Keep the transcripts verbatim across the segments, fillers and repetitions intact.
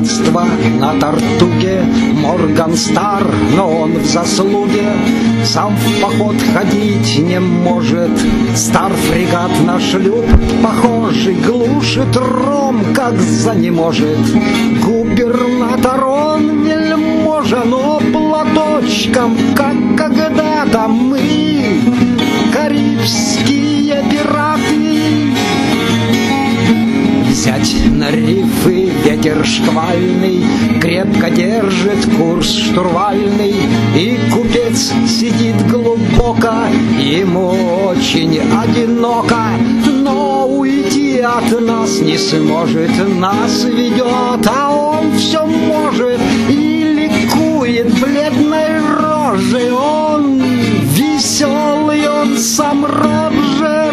воинства на Тартуге. Морган стар, но он в заслуге, сам в поход ходить не может. Стар фрегат на шлюп похожий, глушит ром, как занеможет. Губернатор он вельможа, но платочком, как когда-то мы, карибские пираты. Взять на рифы ветер шквальный, крепко держит курс штурвальный, и купец сидит глубоко, ему очень одиноко, но уйти от нас не сможет, нас ведет, а он все может и ликует бледной рожей. Он веселый, он сам Роджер.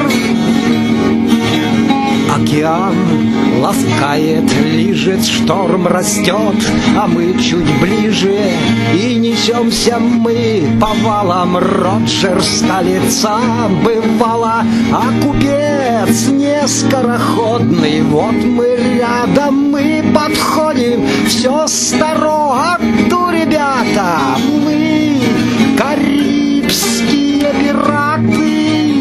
Океан ласкает, лижет, шторм растет, а мы чуть ближе, и несемся мы по валам. Роджер столица бывала, а купец не скороходный. Вот мы рядом, мы подходим, все старо, а ту, ребята, мы карибские пираты.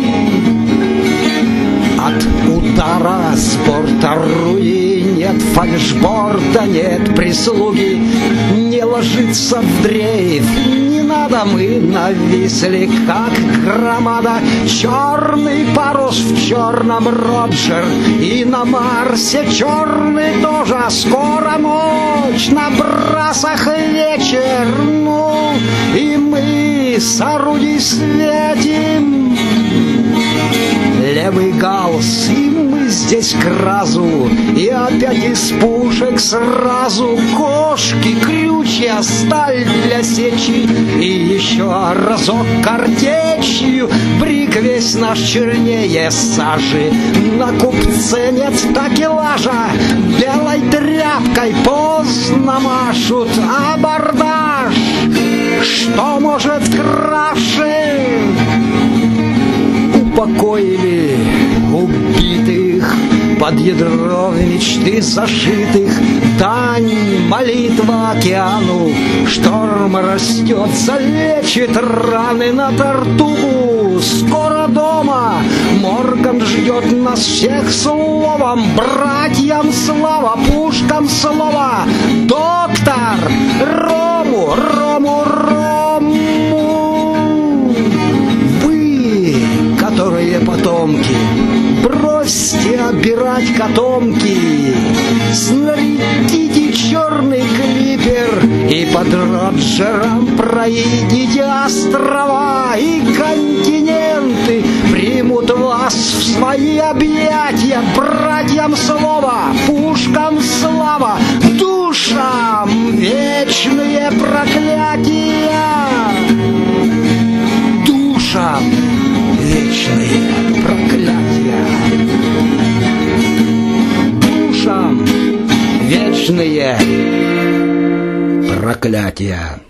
От удара с борта руи нет фальшборда, нет прислуги, не ложится в дрейф, не надо, мы нависли, как громада. Черный парус в черном Роджер, и на Марсе черный тоже. Скоро ночь, на брасах вечер, ну и мы с орудий светим. Левый галс, и мы здесь к разу, и опять из пушек сразу кошки, крючья, сталь для сечи, и еще разок картечью. Брик весь наш чернее сажи, на купце нет такелажа, белой тряпкой поздно машут. Абордаж, что может краше? Упокоили убитых, под ядро мечты зашитых. Дань, молитва океану, шторм растет, залечит раны на Тартугу. Скоро дома, Морган ждет нас всех словом. Братьям слава, пушкам слова. Доктор, рому, рому, рому. Которые потомки, бросьте обирать котомки, снарядите черный клипер и под Роджером проедите острова, и континенты примут вас в свои объятия. Братьям слова, пушкам слава, душам вечные проклятия. Душам вечные проклятия. Душам вечные проклятия.